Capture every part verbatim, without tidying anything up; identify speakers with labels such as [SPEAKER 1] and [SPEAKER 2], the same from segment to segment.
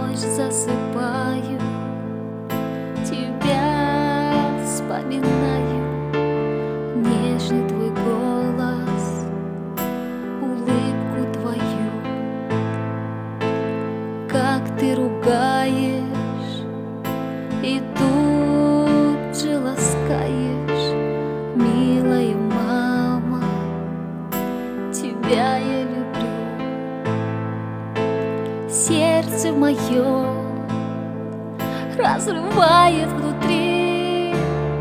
[SPEAKER 1] ночь засыпаю, тебя вспоминаю, нежный твой голос, улыбку твою, как ты ругаешь и тут же ласкаешь, милая мама, тебя я люблю. Сердце мое разрывает внутри,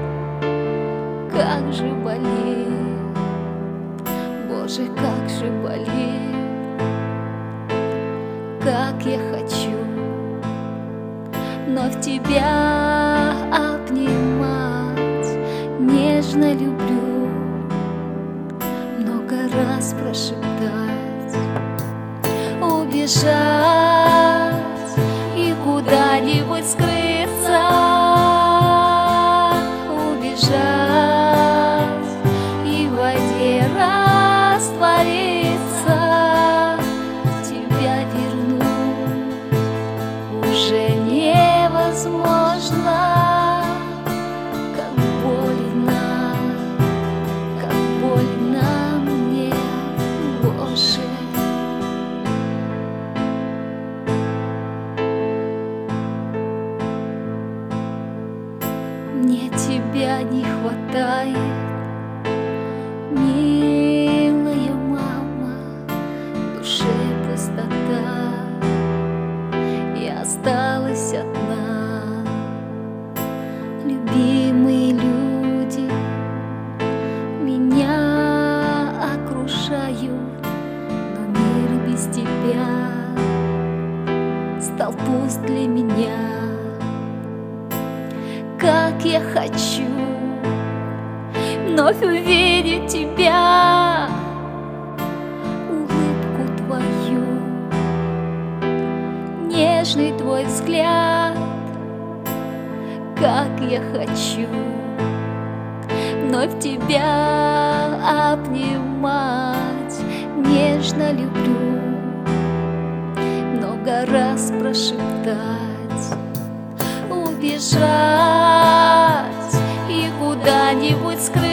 [SPEAKER 1] как же болит, Боже, как же болит, как я хочу вновь тебя обнимать, нежно люблю, много раз прошептать, убежать и куда-нибудь скрыться, убежать и в воде раствориться, тебя вернуть уже невозможно, как больно, как больно мне, Боже. Мне тебя не хватает, милая мама, в душе пустота, я осталась одна. Любимые люди меня окружают, но мир без тебя стал пуст для меня. Как я хочу вновь увидеть тебя, улыбку твою, нежный твой взгляд. Как я хочу вновь тебя обнимать, нежно люблю, много раз прошептать, убежать и куда-нибудь скрыть.